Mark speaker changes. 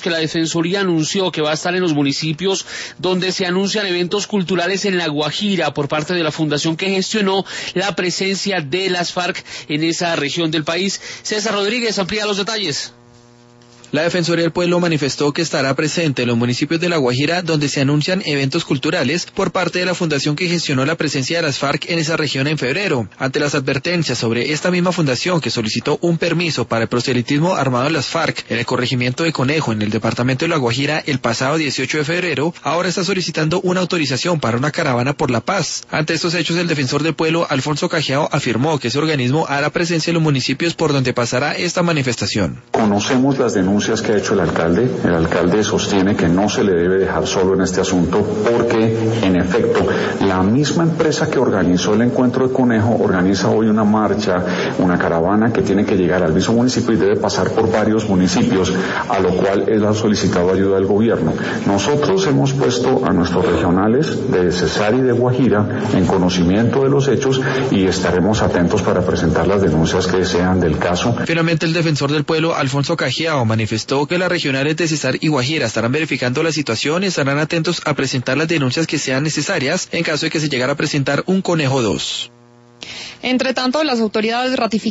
Speaker 1: que la Defensoría anunció que va a estar en los municipios donde se anuncian eventos culturales en La Guajira por parte de la fundación que gestionó la presencia de las FARC en esa región del país. César Rodríguez amplía los detalles.
Speaker 2: La Defensoría del Pueblo manifestó que estará presente en los municipios de La Guajira donde se anuncian eventos culturales por parte de la fundación que gestionó la presencia de las FARC en esa región en febrero. Ante las advertencias sobre esta misma fundación que solicitó un permiso para el proselitismo armado de las FARC en el corregimiento de Conejo en el departamento de La Guajira el pasado 18 de febrero, ahora está solicitando una autorización para una caravana por la paz. Ante estos hechos, el Defensor del Pueblo, Alfonso Cajiao, afirmó que ese organismo hará presencia en los municipios por donde pasará esta manifestación.
Speaker 3: Conocemos las denuncias que ha hecho el alcalde sostiene que no se le debe dejar solo en este asunto porque, en efecto, la misma empresa que organizó el encuentro de Conejo organiza hoy una marcha, una caravana que tiene que llegar al mismo municipio y debe pasar por varios municipios, a lo cual él ha solicitado ayuda del gobierno. Nosotros hemos puesto a nuestros regionales de Cesar y de Guajira en conocimiento de los hechos y estaremos atentos para presentar las denuncias que sean del caso.
Speaker 2: Finalmente, el Defensor del Pueblo, Alfonso Cajiao, manifestó que las regionales de Cesar y Guajira estarán verificando la situación y estarán atentos a presentar las denuncias que sean necesarias en caso de que se llegara a presentar un Conejo 2.
Speaker 4: Entre tanto, las autoridades ratificaron